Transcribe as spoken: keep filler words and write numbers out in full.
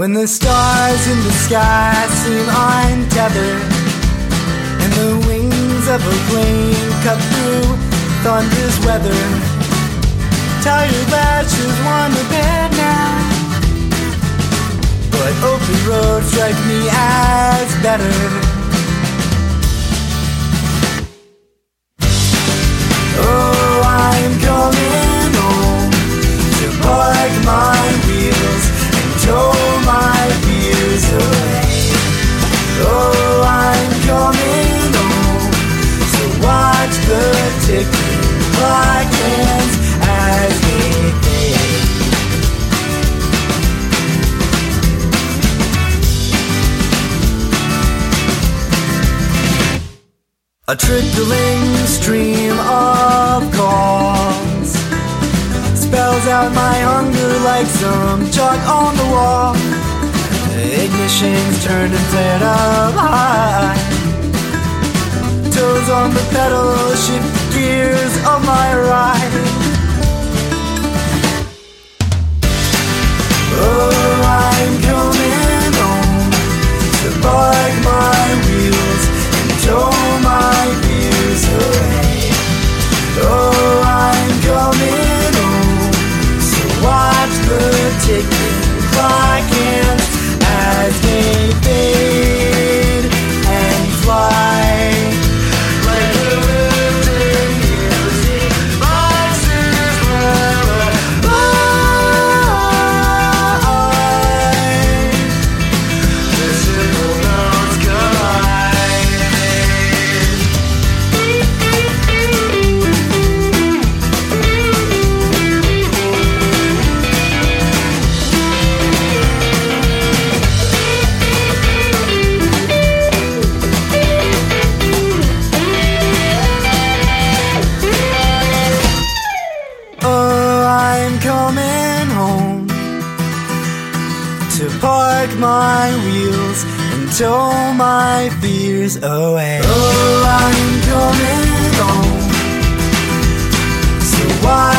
When the stars in the sky seem untethered, and the wings of a plane cut through thunder's weather, tired lashes want to bed now, but open roads strike me as better. Oh, I'm coming home to park my wheels and tow my fears away. Oh, I'm coming home to watch the ticking clock hands as they fade. A trickling stream of calls spells out my hunger like some chalk on the wall. Ignition's turned and flared up high. Toes on the pedal, shift the gears of my ride. Oh, I'm coming home to park my wheels and tow my fears away. Oh, I'm coming home to watch the ticking clock hands as they fade and fly. Like the lifting music boxes lullaby. The simple notes collide. Oh, I'm coming home to park my wheels and tow my fears away. Oh, I'm coming home to watch